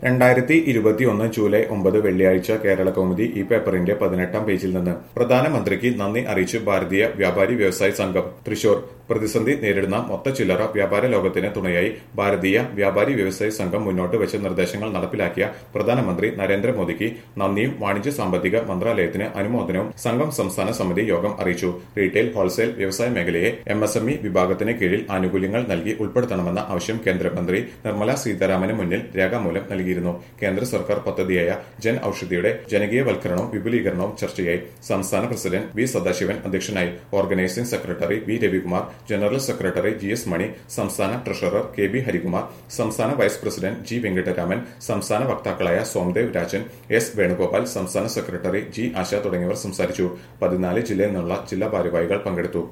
2021 July 9 വെള്ളിയാഴ്ച കേരളകൗമുദി ഈ പേപ്പറിന്റെ 18-ാം പേജിൽ നിന്ന് പ്രധാനമന്ത്രിക്ക് നന്ദി അറിയിച്ച് ഭാരതീയ വ്യാപാരി വ്യവസായി സംഘം തൃശൂർ. പ്രതിസന്ധി നേരിടുന്ന മൊത്തച്ചില്ലറ വ്യാപാര ലോകത്തിന് തുണയായി ഭാരതീയ വ്യാപാരി വ്യവസായി സംഘം മുന്നോട്ട് വെച്ച നിർദ്ദേശങ്ങൾ നടപ്പിലാക്കിയ പ്രധാനമന്ത്രി നരേന്ദ്രമോദിക്ക് നന്ദിയും വാണിജ്യ സാമ്പത്തിക മന്ത്രാലയത്തിന് അനുമോദനവും സംഘം സംസ്ഥാന സമിതി യോഗം അറിയിച്ചു. റീറ്റെയിൽ, ഹോൾസെയിൽ വ്യവസായ മേഖലയെ MSME വിഭാഗത്തിന് കീഴിൽ ആനുകൂല്യങ്ങൾ നൽകി ഉൾപ്പെടുത്തണമെന്ന ആവശ്യം കേന്ദ്രമന്ത്രി നിർമ്മല സീതാരാമന് മുന്നിൽ രേഖാമൂലം നൽകിയിരുന്നു. കേന്ദ്ര സർക്കാർ പദ്ധതിയായ ജൻ ഔഷധിയുടെ ജനകീയവൽക്കരണവും വിപുലീകരണവും ചർച്ചയായി. സംസ്ഥാന പ്രസിഡന്റ് വി സദാശിവൻ അധ്യക്ഷനായി. Organising secretary V Ravikumar, general secretary GS Mani, സംസ്ഥാന ട്രഷറർ KB ഹരികുമാർ, സംസ്ഥാന വൈസ് പ്രസിഡന്റ് G വെങ്കിട്ടരാമൻ, സംസ്ഥാന വക്താക്കളായ സോംദേവ് രാജൻ, S വേണുഗോപാൽ, സംസ്ഥാന സെക്രട്ടറി G ആശ തുടങ്ങിയവർ സംസാരിച്ചു. 14 ജില്ലയിൽ നിന്നുള്ള ജില്ലാ ഭാരവാഹികൾ പങ്കെടുത്തു.